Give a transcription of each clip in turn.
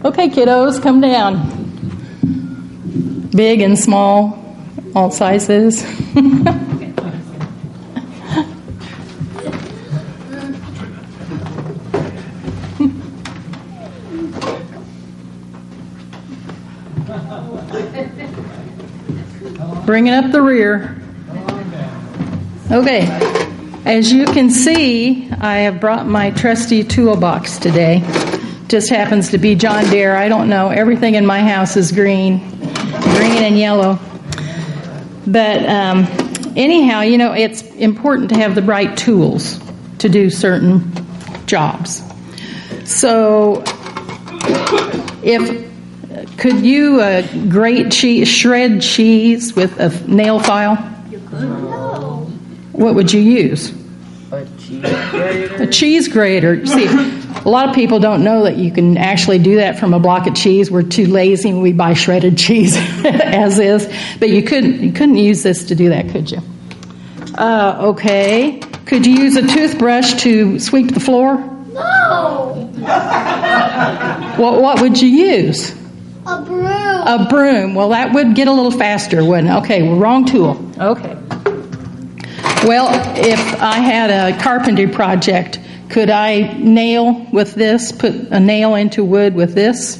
Okay, kiddos, come down. Big and small, all sizes. Bringing up the rear. Okay, as you can see, I have brought my trusty toolbox today. Just happens to be John Deere. I don't know. Everything in my house is green and yellow. But anyhow, it's important to have the right tools to do certain jobs. So, could you grate cheese, shred cheese with a nail file? You could. No. What would you use? A cheese grater. A cheese grater. See, a lot of people don't know that you can actually do that from a block of cheese. We're too lazy and we buy shredded cheese as is. But you couldn't use this to do that, could you? Okay. Could you use a toothbrush to sweep the floor? No. What would you use? A broom. A broom. Well, that would get a little faster, wouldn't it? Okay, well, wrong tool. Okay. Well, if I had a carpentry project, could I nail with this, put a nail into wood with this?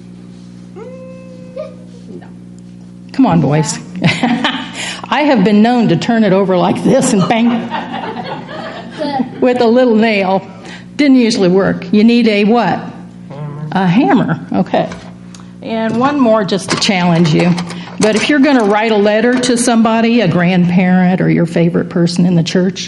No. Come on, boys. I have been known to turn it over like this and bang with a little nail. Didn't usually work. You need a what? Hammer. A hammer. Okay. And one more just to challenge you. But if you're going to write a letter to somebody, a grandparent or your favorite person in the church,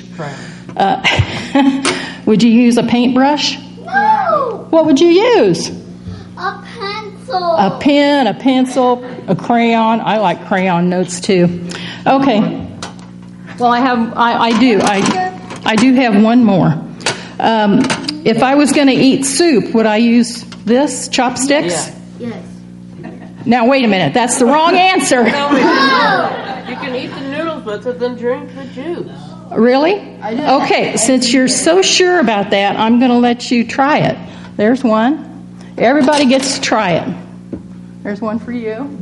would you use a paintbrush? No. What would you use? A pencil. A pen, a pencil, a crayon. I like crayon notes too. Okay. Well, I do have one more. If I was going to eat soup, would I use this, chopsticks? Yeah. Yes. Now, wait a minute. That's the wrong answer. No, you can eat the noodles with it, then drink the juice. Really? Okay, since you're so sure about that, I'm going to let you try it. There's one. Everybody gets to try it. There's one for you.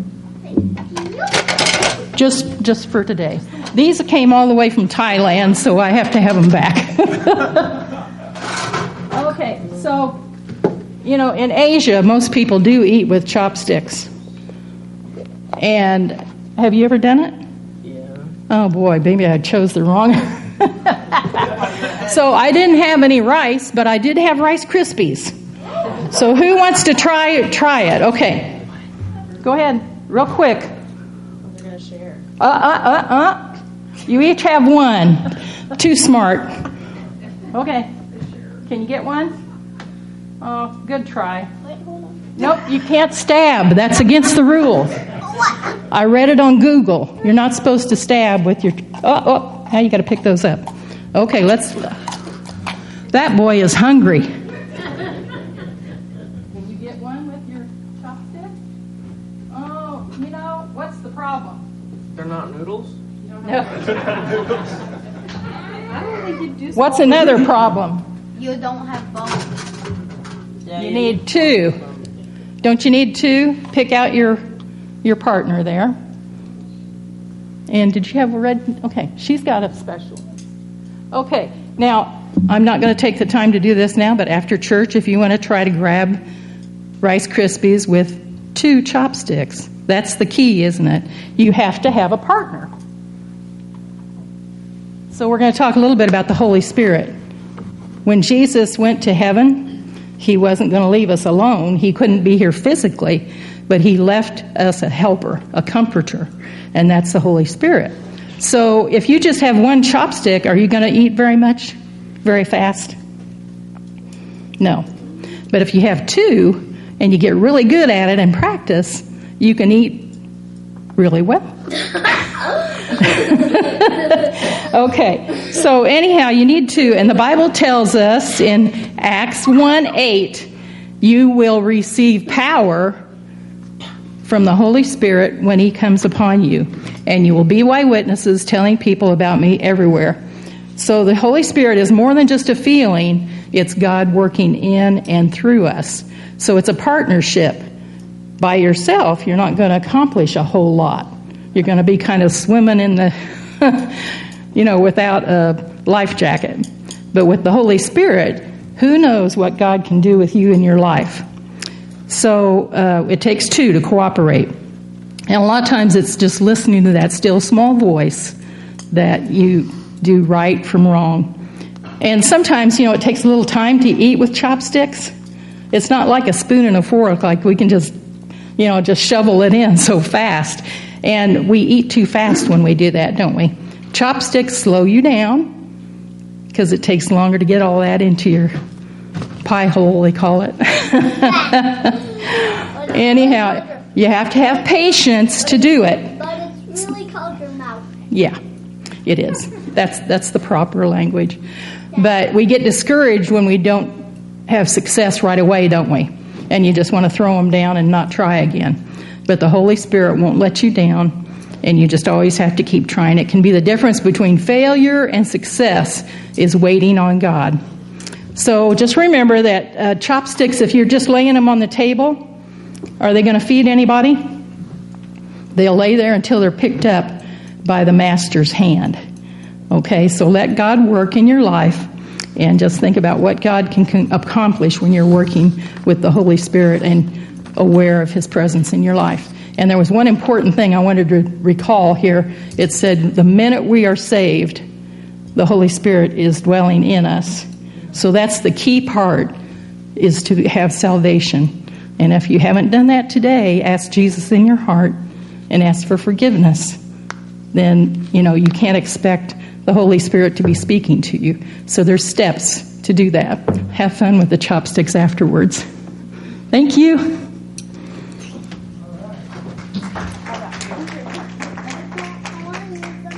Just for today. These came all the way from Thailand, so I have to have them back. Okay, so, in Asia, most people do eat with chopsticks. And have you ever done it? Yeah. Oh boy, maybe I chose the wrong. So I didn't have any rice, but I did have Rice Krispies. So who wants to try it? Okay. Go ahead, real quick. We're going to share. You each have one. Too smart. Okay. Can you get one? Oh, good try. Wait, hold on. Nope, you can't stab. That's against the rules. I read it on Google. You're not supposed to stab with your... now you got to pick those up. Okay, that boy is hungry. Can you get one with your chopstick? Oh, what's the problem? They're not noodles? No. I don't think you do. What's another problem? You don't have bones. Yeah, You need two. Don't you need two? Pick out your partner there. And did you have a red? Okay, she's got a special one. Okay, now, I'm not going to take the time to do this now, but after church, if you want to try to grab Rice Krispies with two chopsticks, that's the key, isn't it? You have to have a partner. So we're going to talk a little bit about the Holy Spirit. When Jesus went to heaven, he wasn't going to leave us alone. He couldn't be here physically, but he left us a helper, a comforter, and that's the Holy Spirit. So if you just have one chopstick, are you going to eat very much, very fast? No. But if you have two and you get really good at it and practice, you can eat really well. Okay, so anyhow, you need to, and the Bible tells us in Acts 1:8, you will receive power from the Holy Spirit when he comes upon you, and you will be my witnesses telling people about me everywhere. So the Holy Spirit is more than just a feeling. It's God working in and through us. So it's a partnership. By yourself, you're not going to accomplish a whole lot. You're going to be kind of swimming in the, without a life jacket. But with the Holy Spirit, who knows what God can do with you in your life. So it takes two to cooperate. And a lot of times it's just listening to that still small voice that you do right from wrong. And sometimes, it takes a little time to eat with chopsticks. It's not like a spoon and a fork, like we can just shovel it in so fast. And we eat too fast when we do that, don't we? Chopsticks slow you down because it takes longer to get all that into your pie hole, they call it. Anyhow, you have to have patience to do it. But it's really called your mouth. Yeah, it is. That's the proper language. But we get discouraged when we don't have success right away, don't we? And you just want to throw them down and not try again. But the Holy Spirit won't let you down, and you just always have to keep trying. It can be the difference between failure and success is waiting on God. So just remember that chopsticks, if you're just laying them on the table, are they going to feed anybody? They'll lay there until they're picked up by the Master's hand. Okay, so let God work in your life, and just think about what God can accomplish when you're working with the Holy Spirit and aware of His presence in your life. And there was one important thing I wanted to recall here. It said, the minute we are saved, the Holy Spirit is dwelling in us. So that's the key part, is to have salvation. And if you haven't done that today, ask Jesus in your heart and ask for forgiveness. Then, you can't expect the Holy Spirit to be speaking to you. So there's steps to do that. Have fun with the chopsticks afterwards. Thank you.